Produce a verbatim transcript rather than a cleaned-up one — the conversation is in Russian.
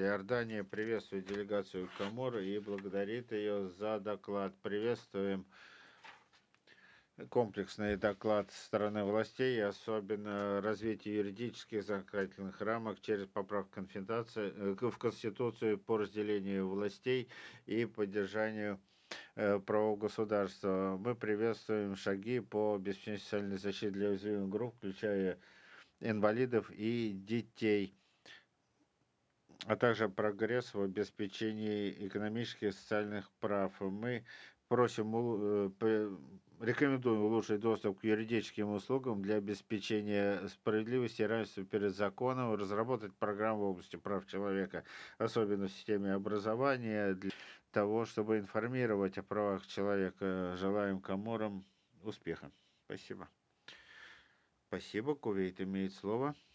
Иордания приветствует делегацию Каморы и благодарит ее за доклад. Приветствуем комплексный доклад стороны властей, особенно развитие юридических законодательных рамок через поправку конфедерации- в Конституцию по разделению властей и поддержанию э, правового государства. Мы приветствуем шаги по обеспечению социальной защиты для уязвимых групп, включая инвалидов и детей, а также прогресс в обеспечении экономических и социальных прав. Мы просим, улу- э, п- рекомендуем улучшить доступ к юридическим услугам для обеспечения справедливости и равенства перед законом, разработать программу в области прав человека, особенно в системе образования, для того, чтобы информировать о правах человека. Желаем Каморам успеха. Спасибо. Спасибо. Кувейт имеет слово.